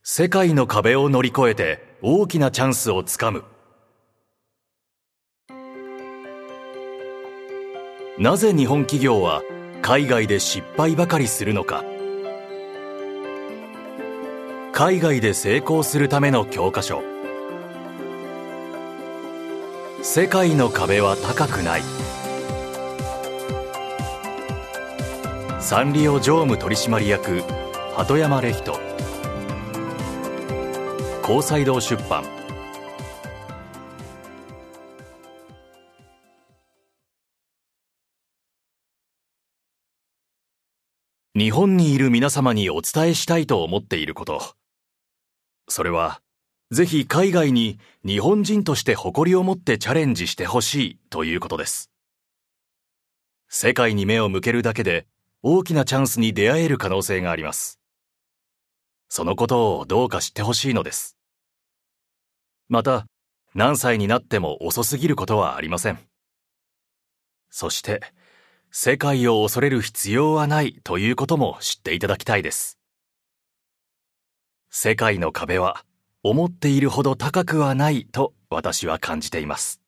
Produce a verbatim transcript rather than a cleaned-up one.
世界の壁を乗り越えて大きなチャンスをつかむ。なぜ日本企業は海外で失敗ばかりするのか。海外で成功するための教科書。世界の壁は高くない。サンリオ常務取締役鳩山レヒト。高裁堂出版。日本にいる皆様にお伝えしたいと思っていること。それは、ぜひ海外に日本人として誇りを持ってチャレンジしてほしいということです。世界に目を向けるだけで大きなチャンスに出会える可能性があります。そのことをどうか知ってほしいのです。また、何歳になっても遅すぎることはありません。そして、世界を恐れる必要はないということも知っていただきたいです。世界の壁は思っているほど高くはないと私は感じています。